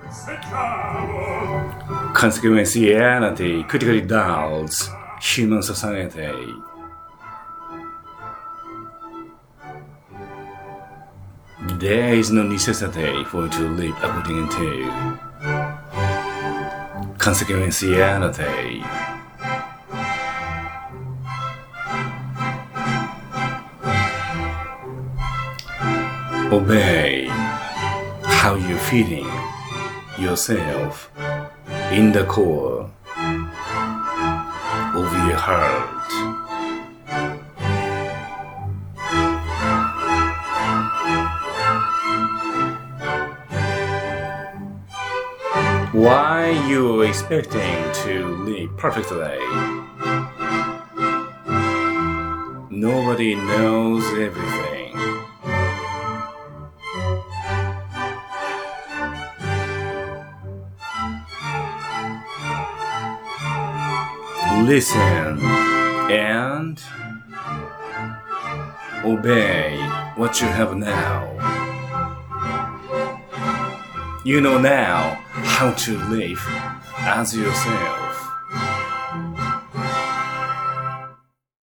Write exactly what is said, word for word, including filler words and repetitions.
Consequentiality critically doubts human society. There is no necessity for you to live according to consequentiality. Obey how you're feeling yourself in the core of your heart. Why you expecting to live perfectly? Nobody knows everything. Listen and obey what you have now. You know now how to live as yourself.